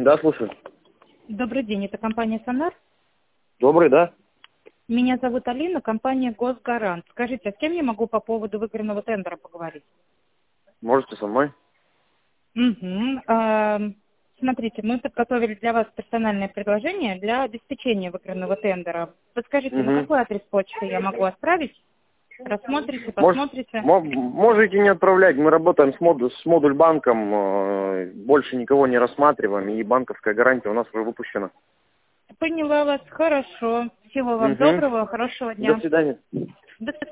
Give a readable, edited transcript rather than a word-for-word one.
Да, слушаю. Добрый день, это компания «Сонар». Добрый, да? Меня зовут Алина, компания «Госгарант». Скажите, а с кем я могу по поводу выигранного тендера поговорить? Можете со мной? Угу. Смотрите, мы подготовили для вас персональное предложение для обеспечения выигранного тендера. Подскажите, на Угу. какой адрес почты я могу отправить? Рассмотрите, посмотрите. Можете не отправлять. Мы работаем с модуль-банком. Больше никого не рассматриваем. И банковская гарантия у нас уже выпущена. Поняла вас, хорошо. Всего вам Угу. доброго, хорошего До дня. свидания. До свидания.